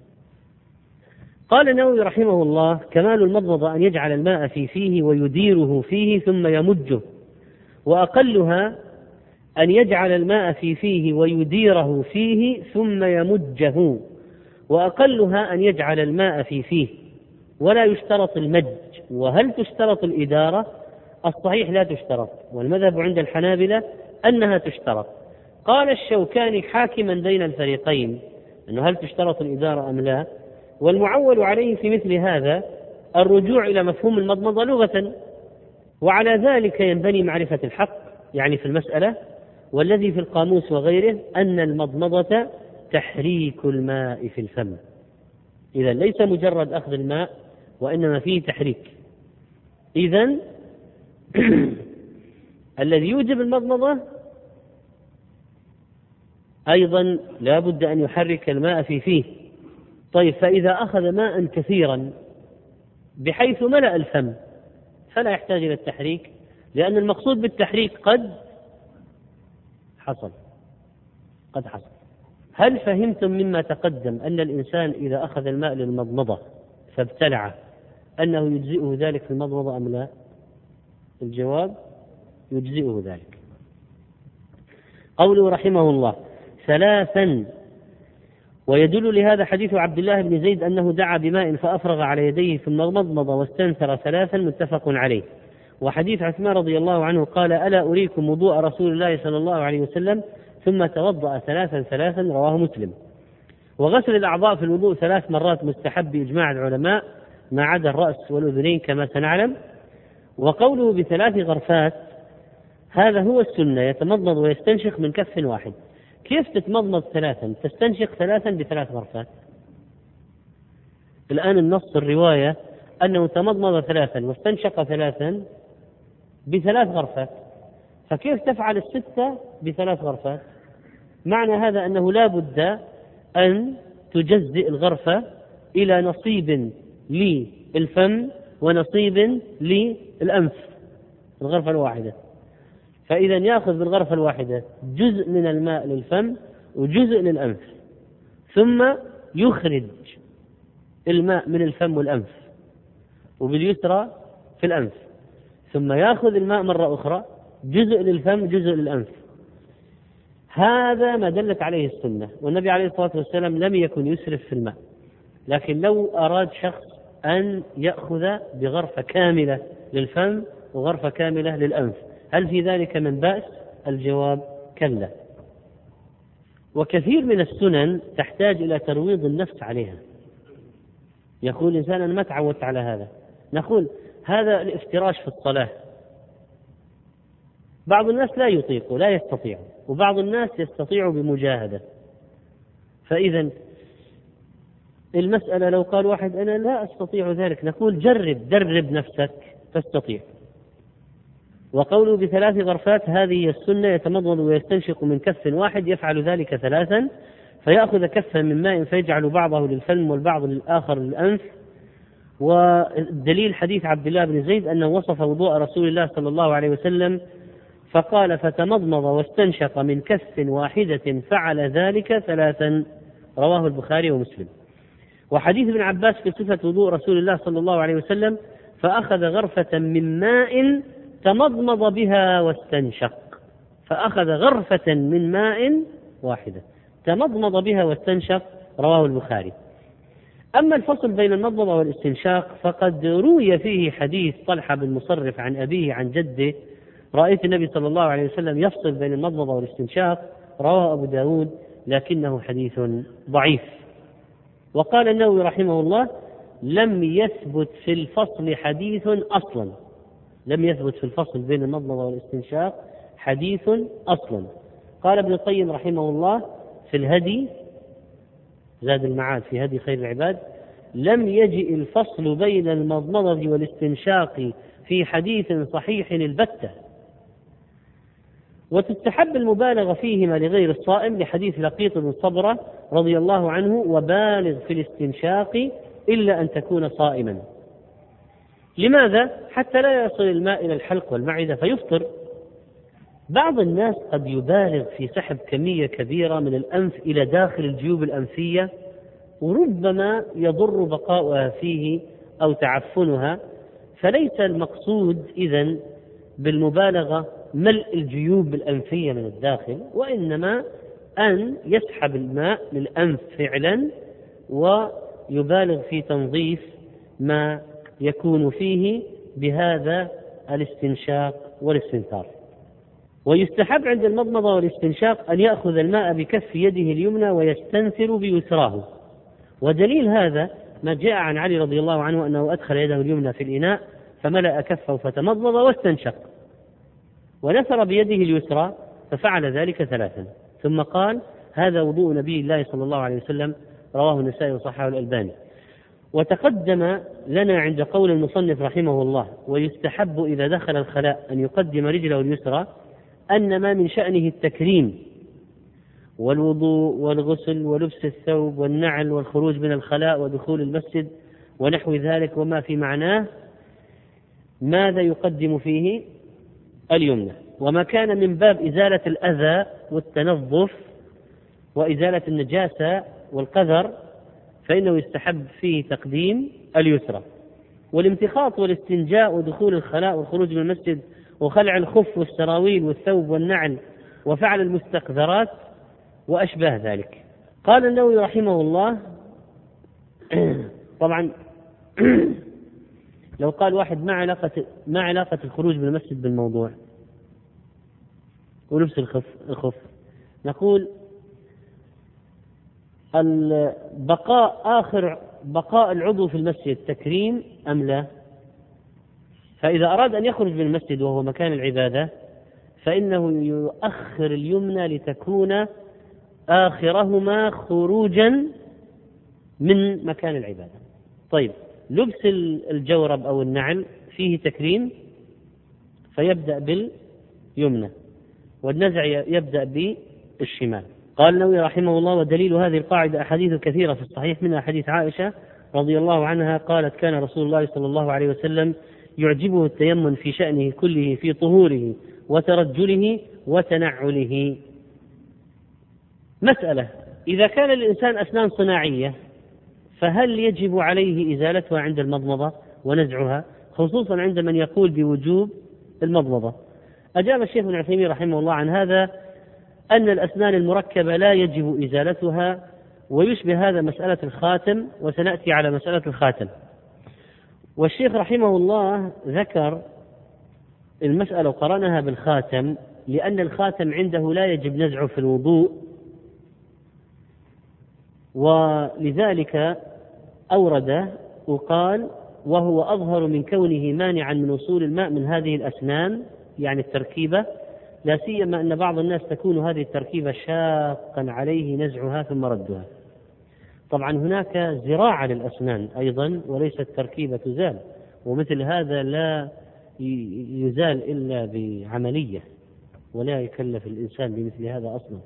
A: قال النووي رحمه الله: كمال المضمضة أن يجعل الماء في فيه ويديره فيه ثم يمجه، وأقلها أن يجعل الماء في فيه ويديره فيه ثم يمجه، وأقلها أن يجعل الماء في فيه، ولا يشترط المج. وهل تشترط الإدارة؟ الصحيح لا تشترط، والمذهب عند الحنابلة أنها تشترط. قال الشوكاني حاكما بين الفريقين أنه هل تشترط الإدارة أم لا، والمعول عليه في مثل هذا الرجوع إلى مفهوم المضمضة لغة، وعلى ذلك ينبني معرفة الحق يعني في المسألة، والذي في القاموس وغيره أن المضمضة تحريك الماء في الفم، إذا ليس مجرد أخذ الماء وإنما فيه تحريك. إذن الذي يوجب المضمضة أيضا لا بد أن يحرك الماء في فيه. طيب، فإذا أخذ ماء كثيرا بحيث ملأ الفم فلا يحتاج إلى التحريك، لأن المقصود بالتحريك قد حصل قد حصل. هل فهمتم مما تقدم أن الإنسان إذا أخذ الماء للمضمضة فابتلعه أنه يجزئه ذلك في المضمضة أم لا؟ الجواب: يجزئه ذلك. قوله رحمه الله: ثلاثا. ويدل لهذا حديث عبد الله بن زيد أنه دعا بماء فأفرغ على يديه ثم مضمض واستنثر ثلاثا، متفق عليه. وحديث عثمان رضي الله عنه قال: ألا أريكم وضوء رسول الله صلى الله عليه وسلم، ثم توضأ ثلاثا ثلاثا، رواه مسلم. وغسل الأعضاء في الوضوء ثلاث مرات مستحب بإجماع العلماء ما عدا الرأس والأذنين كما سنعلم. وقوله بثلاث غرفات هذا هو السنة، يتمضمض ويستنشق من كف واحد. كيف تتمضمض ثلاثا تستنشق ثلاثا بثلاث غرفات؟ الآن النص الرواية أنه تمضمض ثلاثا واستنشق ثلاثا بثلاث غرفات، فكيف تفعل الستة بثلاث غرفات؟ معنى هذا أنه لا بد أن تجزئ الغرفة إلى نصيب للفم ونصيب للأنف، الغرفة الواحدة. فإذا يأخذ بالغرفة الواحدة جزء من الماء للفم وجزء للأنف، ثم يخرج الماء من الفم والأنف، وباليسرى في الأنف، ثم يأخذ الماء مرة أخرى جزء للفم جزء للأنف. هذا ما دلت عليه السنة، والنبي عليه الصلاة والسلام لم يكن يسرف في الماء. لكن لو أراد شخص أن يأخذ بغرفة كاملة للفم وغرفة كاملة للأنف، هل في ذلك من بأس؟ الجواب كلا. وكثير من السنن تحتاج إلى ترويض النفس عليها. يقول الإنسان أنا ما تعودت على هذا، نقول هذا الافتراش في الصلاة بعض الناس لا يطيق لا يستطيع، وبعض الناس يستطيع بمجاهدة. فإذا المسألة لو قال واحد أنا لا أستطيع ذلك، نقول جرب درب نفسك تستطيع. وقوله بثلاث غرفات هذه السنة، يتمضمض ويستنشق من كف واحد، يفعل ذلك ثلاثا، فيأخذ كفا من ماء فيجعل بعضه للفم والبعض للآخر للأنف. والدليل حديث عبد الله بن زيد أنه وصف وضوء رسول الله صلى الله عليه وسلم فقال فتمضمض واستنشق من كف واحدة فعل ذلك ثلاثا، رواه البخاري ومسلم. وحديث ابن عباس في صفة وضوء رسول الله صلى الله عليه وسلم فأخذ غرفة من ماء تمضمض بها واستنشق، فأخذ غرفة من ماء واحدة تمضمض بها واستنشق، رواه البخاري. أما الفصل بين المضمضة والاستنشاق فقد روي فيه حديث طلحة بن مصرف عن أبيه عن جده رأيت النبي صلى الله عليه وسلم يفصل بين المضمضة والاستنشاق، رواه أبو داود، لكنه حديث ضعيف. وقال النووي رحمه الله لم يثبت في الفصل حديث أصلا، لم يثبت في الفصل بين المضمضة والاستنشاق حديث أصلا. قال ابن القيم رحمه الله في الهدي زاد المعاد في هدي خير العباد لم يجئ الفصل بين المضمضة والاستنشاق في حديث صحيح البتة. وتستحب المبالغة فيهما لغير الصائم لحديث لقيط بن صبرة رضي الله عنه وبالغ في الاستنشاق إلا أن تكون صائما. لماذا؟ حتى لا يصل الماء إلى الحلق والمعدة فيفطر. بعض الناس قد يبالغ في سحب كمية كبيرة من الأنف إلى داخل الجيوب الأنفية، وربما يضر بقاؤها فيه أو تعفنها، فليس المقصود إذن بالمبالغة ملء الجيوب الأنفية من الداخل، وإنما أن يسحب الماء للأنف فعلا ويبالغ في تنظيف ما يكون فيه بهذا الاستنشاق والاستنثار. ويستحب عند المضمضة والاستنشاق أن يأخذ الماء بكف يده اليمنى ويستنثر بيسراه. ودليل هذا ما جاء عن علي رضي الله عنه أنه أدخل يده اليمنى في الإناء فملأ كفه فتمضمض واستنشق، ونثر بيده اليسرى ففعل ذلك ثلاثا، ثم قال هذا وضوء نبي الله صلى الله عليه وسلم، رواه النسائي وصححه الألباني. وتقدم لنا عند قول المصنف رحمه الله ويستحب إذا دخل الخلاء أن يقدم رجله اليسرى أن ما من شأنه التكريم والوضوء والغسل ولبس الثوب والنعل والخروج من الخلاء ودخول المسجد ونحو ذلك وما في معناه، ماذا يقدم فيه؟ اليمنى. وما كان من باب إزالة الأذى والتنظف وإزالة النجاسة والقذر فإنه يستحب فيه تقديم اليسرى. والامتخاط والاستنجاء ودخول الخلاء والخروج من المسجد وخلع الخف والسراويل والثوب والنعل وفعل المستقذرات وأشباه ذلك. قال النووي رحمه الله طبعا لو قال واحد ما علاقة ما علاقة الخروج من المسجد بالموضوع ولبس الخف الخف نقول البقاء آخر بقاء العضو في المسجد تكريم أم لا؟ فإذا أراد أن يخرج من المسجد وهو مكان العبادة فإنه يؤخر اليمنى لتكون آخرهما خروجا من مكان العبادة. طيب لبس الجورب أو النعل فيه تكريم فيبدأ باليمنى والنزع يبدأ بالشمال. قال النووي رحمه الله ودليل هذه القاعدة أحاديث كثيرة في الصحيح منها حديث عائشة رضي الله عنها قالت كان رسول الله صلى الله عليه وسلم يعجبه التيمم في شأنه كله في طهوره وترجله وتنعله. مسألة: إذا كان للإنسان أسنان صناعية فهل يجب عليه إزالتها عند المضمضة ونزعها، خصوصا عند من يقول بوجوب المضمضة؟ أجاب الشيخ ابن عثيمين رحمه الله عن هذا أن الأسنان المركبة لا يجب إزالتها، ويشبه هذا مسألة الخاتم، وسنأتي على مسألة الخاتم. والشيخ رحمه الله ذكر المسألة وقرنها بالخاتم لأن الخاتم عنده لا يجب نزعه في الوضوء، ولذلك أورد وقال: وهو أظهر من كونه مانعا من وصول الماء من هذه الأسنان، يعني التركيبة، لا سيما أن بعض الناس تكون هذه التركيبة شاقا عليه نزعها ثم ردها. طبعا هناك زراعة للأسنان أيضا وليست تركيبة تزال، ومثل هذا لا يزال إلا بعملية، ولا يكلف الإنسان بمثل هذا أصلا.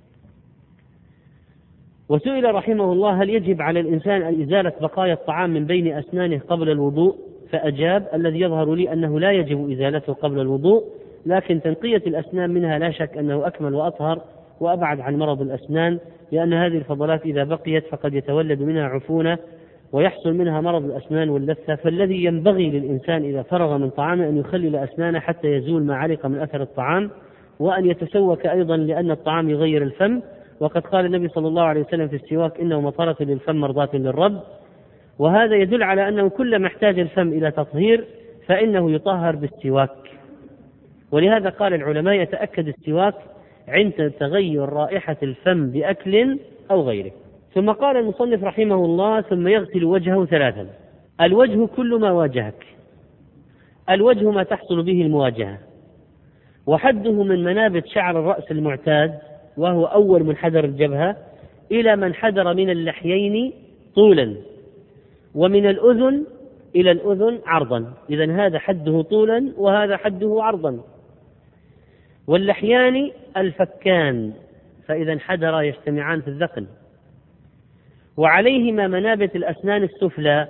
A: وسئل رحمه الله: هل يجب على الإنسان أن إزالة بقايا الطعام من بين أسنانه قبل الوضوء؟ فأجاب: الذي يظهر لي أنه لا يجب إزالته قبل الوضوء، لكن تنقية الأسنان منها لا شك أنه أكمل وأطهر وأبعد عن مرض الأسنان، لأن هذه الفضلات إذا بقيت فقد يتولد منها عفونة ويحصل منها مرض الأسنان واللثة. فالذي ينبغي للإنسان إذا فرغ من طعامه أن يخلل أسنانه حتى يزول ما علق من أثر الطعام، وأن يتسوك أيضا لأن الطعام يغير الفم، وقد قال النبي صلى الله عليه وسلم في السواك: إنه مطرة للفم مرضاة للرب. وهذا يدل على أنه كلما احتاج الفم إلى تطهير فإنه يطهر بالسواك. ولهذا قال العلماء: يتأكد السواك عند تغير رائحة الفم بأكل أو غيره. ثم قال المصنف رحمه الله: ثم يغسل وجهه ثلاثا. الوجه كل ما واجهك، الوجه ما تحصل به المواجهة، وحده من منابت شعر الرأس المعتاد وهو أول منحدر الجبهة إلى منحدر من اللحيين طولا، ومن الأذن إلى الأذن عرضا. إذن هذا حده طولا وهذا حده عرضا. واللحيان الفكان، فإذا انحدر يجتمعان في الذقن. وعليهما منابت الأسنان السفلى.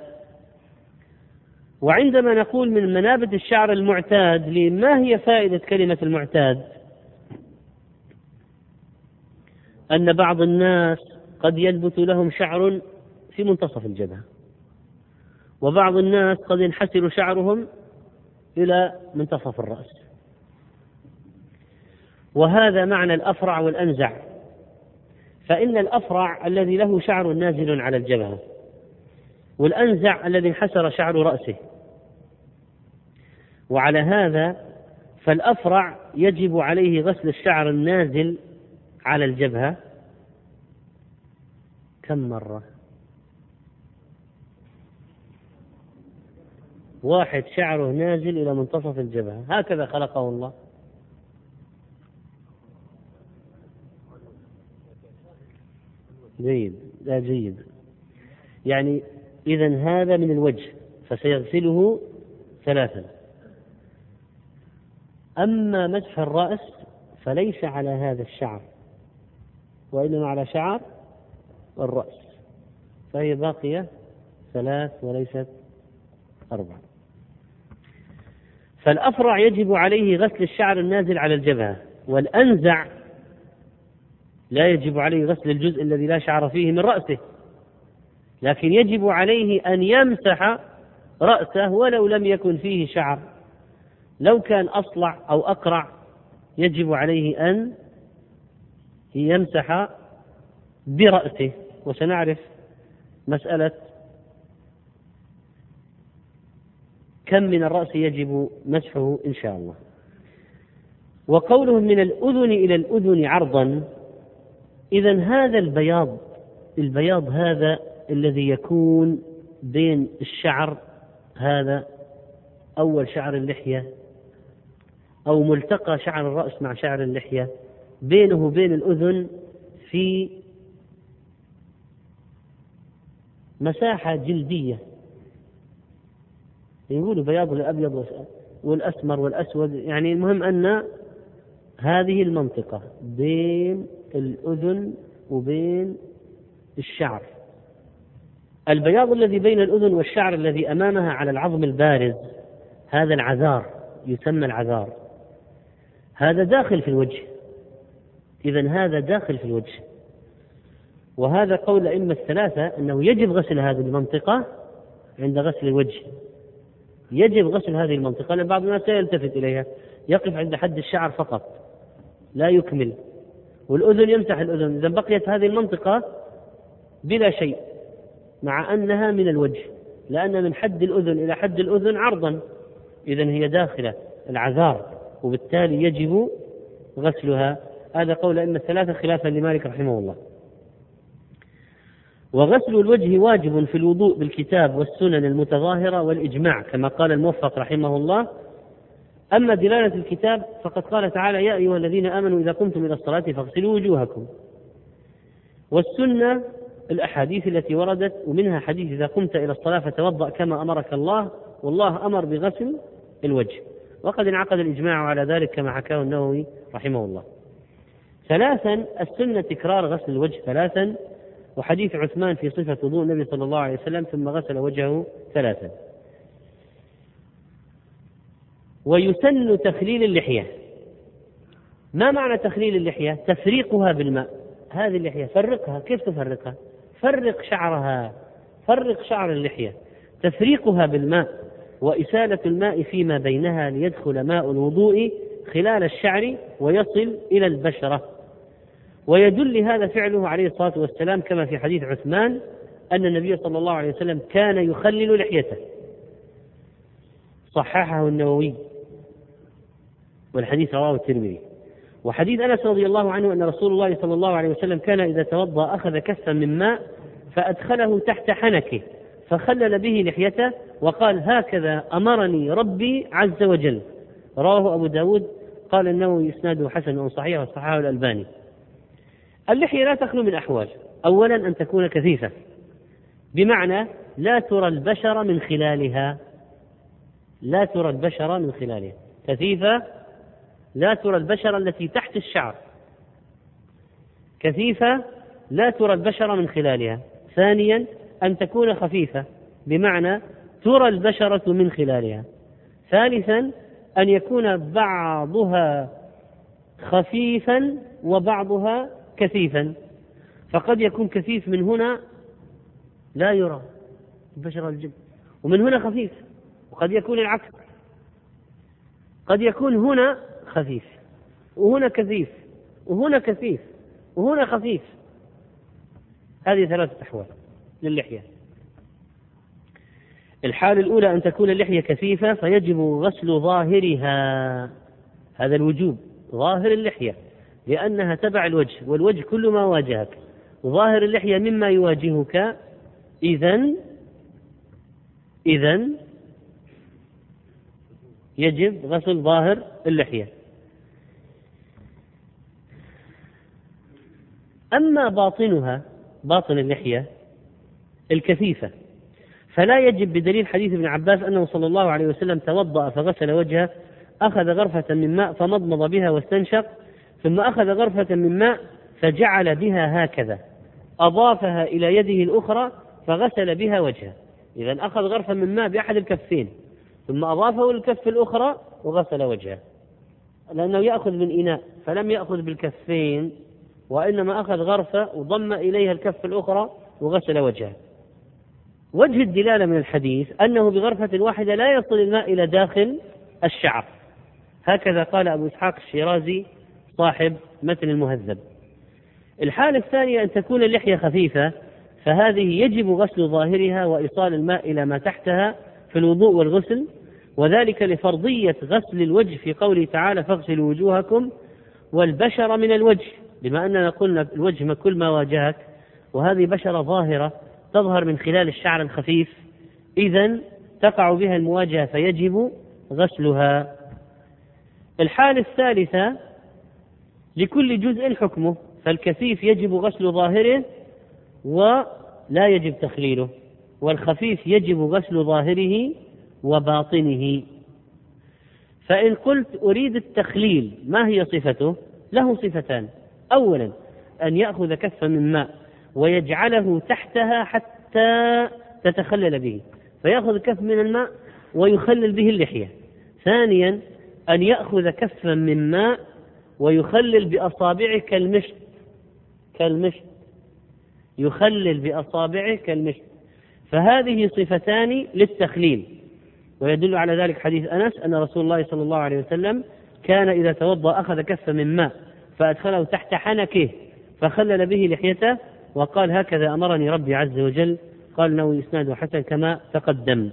A: وعندما نقول من منابت الشعر المعتاد، ما هي فائدة كلمة المعتاد؟ أن بعض الناس قد ينبت لهم شعر في منتصف الجبهة، وبعض الناس قد ينحسر شعرهم إلى منتصف الرأس، وهذا معنى الأفرع والأنزع. فإن الأفرع الذي له شعر نازل على الجبهة، والأنزع الذي انحسر شعر رأسه. وعلى هذا فالأفرع يجب عليه غسل الشعر النازل على الجبهة كم مرة؟ واحد شعره نازل إلى منتصف الجبهة، هكذا خلقه الله. جيد، لا جيد. يعني إذن هذا من الوجه فسيغسله ثلاثا. أما مسح الرأس فليس على هذا الشعر، وإنما على شعر الرأس، فهي باقية ثلاث وليست أربع. فالأفرع يجب عليه غسل الشعر النازل على الجبهة، والأنزع لا يجب عليه غسل الجزء الذي لا شعر فيه من رأسه، لكن يجب عليه أن يمسح رأسه ولو لم يكن فيه شعر. لو كان أصلع أو أقرع يجب عليه أن يمسح برأسه، وسنعرف مسألة كم من الرأس يجب مسحه إن شاء الله. وقولهم من الأذن إلى الأذن عرضا، إذن هذا البياض البياض هذا الذي يكون بين الشعر، هذا أول شعر اللحية أو ملتقى شعر الرأس مع شعر اللحية، بينه وبين الأذن في مساحة جلدية، يقولوا بياض الأبيض والأسمر والأسود، يعني المهم أن هذه المنطقة بين الأذن وبين الشعر، البياض الذي بين الأذن والشعر الذي أمامها على العظم البارز، هذا العذار يسمى العذار. هذا داخل في الوجه، إذن هذا داخل في الوجه. وهذا قول الأئمة الثلاثة أنه يجب غسل هذه المنطقة عند غسل الوجه، يجب غسل هذه المنطقة، لأن بعض الناس لا يلتفت إليها، يقف عند حد الشعر فقط لا يكمل، والأذن يمسح الأذن، إذا بقيت هذه المنطقة بلا شيء مع أنها من الوجه، لأن من حد الأذن إلى حد الأذن عرضا، إذن هي داخلة العذار، وبالتالي يجب غسلها. هذا قول الأئمة الثلاثة خلافا لمالك رحمه الله. وغسل الوجه واجب في الوضوء بالكتاب والسنن المتظاهرة والإجماع كما قال الموفق رحمه الله. أما دلالة الكتاب فقد قال تعالى: يا أيها الذين آمنوا إذا قمتم إلى الصلاة فاغسلوا وجوهكم. والسنة الأحاديث التي وردت، ومنها حديث: إذا قمت إلى الصلاة فتوضأ كما أمرك الله، والله أمر بغسل الوجه، وقد انعقد الإجماع على ذلك كما حكاه النووي رحمه الله. ثلاثا، السنة تكرار غسل الوجه ثلاثا، وحديث عثمان في صفة وضوء النبي صلى الله عليه وسلم ثم غسل وجهه ثلاثا. ويسن تخليل اللحية. ما معنى تخليل اللحية؟ تفريقها بالماء. هذه اللحية فرقها، كيف تفرقها؟ فرق شعرها، فرق شعر اللحية، تفريقها بالماء وإسالة الماء فيما بينها ليدخل ماء الوضوء خلال الشعر ويصل إلى البشرة. ويدل هذا فعله عليه الصلاة والسلام كما في حديث عثمان أن النبي صلى الله عليه وسلم كان يخلل لحيته، صححه النووي، والحديث رواه الترمذي. وحديث أنس رضي الله عنه أن رسول الله صلى الله عليه وسلم كان إذا توضأ أخذ كفا من ماء فأدخله تحت حنكه فخلل به لحيته وقال: هكذا أمرني ربي عز وجل. رواه أبو داود. قال النووي: إسناده حسن وصحيح وصححه الألباني. اللحية لا تخلو من أحوال: أولا أن تكون كثيفة، بمعنى لا ترى البشر من خلالها، لا ترى البشر من خلالها، كثيفة لا ترى البشر التي تحت الشعر، كثيفة لا ترى البشر من خلالها. ثانيا أن تكون خفيفة، بمعنى ترى البشرة من خلالها. ثالثا أن يكون بعضها خفيفا وبعضها كثيفا، فقد يكون كثيف من هنا لا يرى البشرة الجلد، ومن هنا خفيف، وقد يكون العكس، قد يكون هنا خفيف وهنا كثيف وهنا كثيف وهنا خفيف. هذه ثلاثة أحوال للحية. الحالة الأولى أن تكون اللحية كثيفة فيجب غسل ظاهرها، هذا الوجوب، ظاهر اللحية، لأنها تبع الوجه، والوجه كل ما واجهك، ظاهر اللحية مما يواجهك، إذن إذن يجب غسل ظاهر اللحية. أما باطنها، باطن اللحية الكثيفة، فلا يجب بدليل حديث ابن عباس أنه صلى الله عليه وسلم توضأ فغسل وجهه، أخذ غرفة من ماء فمضمض بها واستنشق، ثم أخذ غرفة من ماء فجعل بها هكذا، أضافها إلى يده الأخرى فغسل بها وجهه. إذن أخذ غرفة من ماء بأحد الكفين ثم أضافه للكف الأخرى وغسل وجهه، لأنه يأخذ من إناء فلم يأخذ بالكفين، وإنما أخذ غرفة وضم إليها الكف الأخرى وغسل وجهه. وجه الدلالة من الحديث أنه بغرفة واحدة لا يصل الماء إلى داخل الشعر، هكذا قال أبو إسحاق الشيرازي صاحب متن المهذب. الحالة الثانية أن تكون اللحية خفيفة، فهذه يجب غسل ظاهرها وإيصال الماء إلى ما تحتها في الوضوء والغسل، وذلك لفرضية غسل الوجه في قوله تعالى: فاغسلوا وجوهكم والبشر من الوجه، بما أننا قلنا الوجه كل ما واجهك، وهذه بشرة ظاهرة تظهر من خلال الشعر الخفيف، إذن تقع بها المواجهة فيجب غسلها. الحالة الثالثة لكل جزء حكمه، فالكثيف يجب غسل ظاهره ولا يجب تخليله، والخفيف يجب غسل ظاهره وباطنه. فإن قلت أريد التخليل ما هي صفته؟ له صفتان: أولا أن يأخذ كفا من ماء ويجعله تحتها حتى تتخلل به، فيأخذ كف من الماء ويخلل به اللحية. ثانيا أن يأخذ كفا من ماء ويخلل بأصابعه كالمشط كالمشط يخلل بأصابعه كالمشط، فهذه صفتان للتخليل. ويدل على ذلك حديث أنس أن رسول الله صلى الله عليه وسلم كان إذا توضأ أخذ كفا من ماء فأدخله تحت حنكه فخلل به لحيته وقال هكذا أمرني ربي عز وجل. قال نووي إسناده حسن كما تقدم.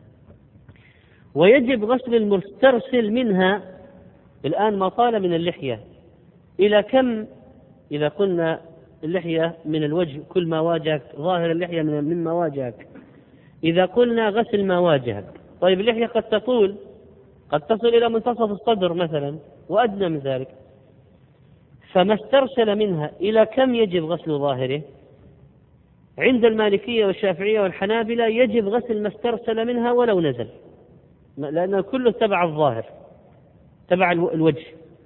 A: ويجب غسل المسترسل منها، الآن ما طال من اللحية إلى كم؟ إذا قلنا اللحية من الوجه كل ما واجهك، ظاهر اللحية مما واجهك، إذا قلنا غسل ما واجهك، طيب اللحية قد تطول، قد تصل إلى منتصف الصدر مثلا وأدنى من ذلك، فما استرسل منها إلى كم يجب غسل ظاهره؟ عند المالكية والشافعية والحنابلة يجب غسل ما استرسل منها ولو نزل، لأنه كله تبع الظاهر تبع الوجه.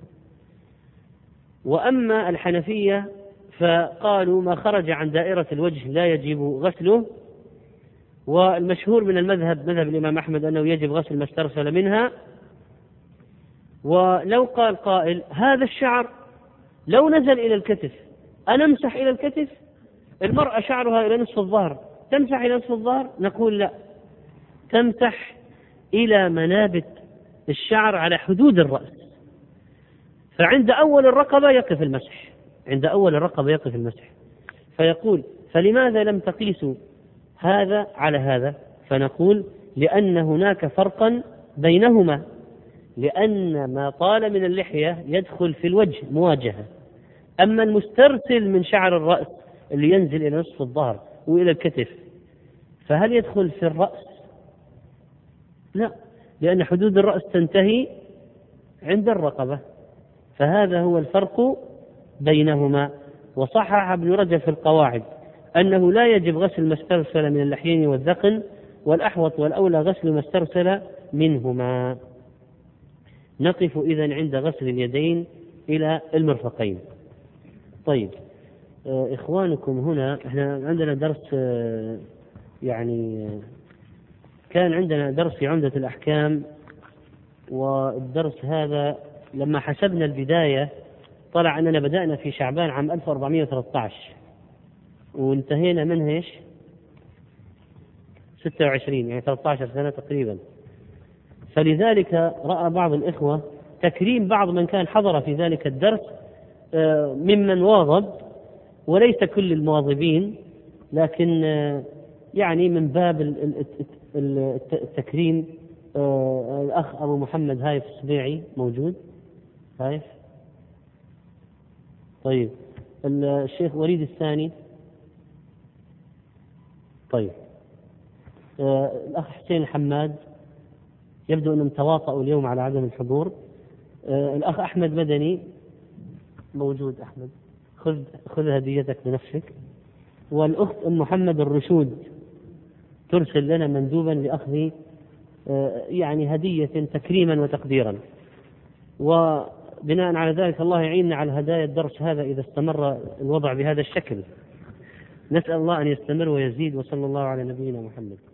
A: وأما الحنفية فقالوا ما خرج عن دائرة الوجه لا يجب غسله، والمشهور من المذهب مذهب الإمام أحمد أنه يجب غسل ما استرسل منها. ولو قال قائل هذا الشعر لو نزل إلى الكتف أنا أمسح إلى الكتف؟ المرأة شعرها إلى نصف الظهر تمسح إلى نصف الظهر؟ نقول لا، تمسح إلى منابت الشعر على حدود الرأس، فعند أول الرقبة يقف المسح، عند أول الرقبة يقف المسح. فيقول فلماذا لم تقيسوا هذا على هذا؟ فنقول لأن هناك فرقا بينهما، لأن ما طال من اللحية يدخل في الوجه مواجهة، أما المسترسل من شعر الرأس اللي ينزل إلى نصف الظهر وإلى الكتف فهل يدخل في الرأس؟ لا، لأن حدود الرأس تنتهي عند الرقبة، فهذا هو الفرق بينهما. وصحح ابن رجب في القواعد أنه لا يجب غسل ما استرسل من اللحيين والذقن، والأحوط والأولى غسل ما استرسل منهما. نقف إذن عند غسل اليدين إلى المرفقين. طيب إخوانكم هنا احنا عندنا درس، يعني كان عندنا درس في عمدة الأحكام، والدرس هذا لما حسبنا البداية طلع أننا بدأنا في شعبان عام ألف وأربعمائة وثلاثة عشر وانتهينا منه ايش؟ ستة وعشرين، يعني ثلاثة عشر سنة تقريبا. فلذلك رأى بعض الإخوة تكريم بعض من كان حضر في ذلك الدرس ممن واظب، وليس كل المواظبين، لكن يعني من باب التكريم. الأخ أبو محمد هايف السبيعي موجود؟ هايف؟ طيب الشيخ وليد الثاني؟ طيب الأخ حسين الحماد يبدو أنهم تواطؤوا اليوم على عدم الحضور. الأخ أحمد مدني موجود؟ أحمد خذ خذ هديتك بنفسك. والأخت أم محمد الرشود ترسل لنا مندوبا لأخذ يعني هدية تكريما وتقديرا. وبناء على ذلك الله يعيننا على هدايا الدرس هذا إذا استمر الوضع بهذا الشكل. نسأل الله أن يستمر ويزيد، وصلى الله على نبينا محمد.